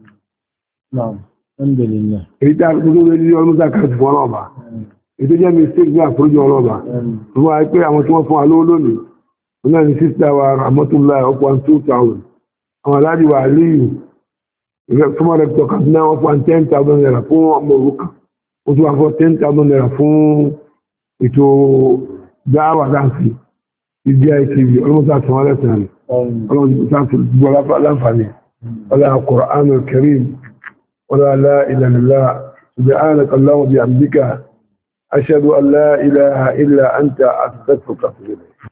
Alhamdulillah. èyí tí a fi tó lórí ọdún zakatul fún ọlọ́ọ̀bà èyí tó jẹ́ mistake ní àforíjì ọlọ́ọ̀bà tó wá pé àwọn tí wọ́n fún alówó lónìí wọn náà ní sísá wa rahmatullah ọkọ̀ one two thousand àwọn aládìí wa aliyu fúnmọ́ rẹ̀ tọ́ka sí náà wọ́n fún ten thousand naira fún ọmọ òrukàn ó tún wá fún ten thousand naira fún ètò dáwà dáǹsì ìdí àìsíbi ọlọ́mọdé àtàwọn alẹ́sàn rẹ̀ ọlọ́mọdé àti gbọ́ láǹfààní ọlá Qur'anul Karim ọlá la ilaha illallah subhanaka Allahumma wa bihamdika ashhadu an la ilaha illa anta astaghfiruka wa atubu ilayk.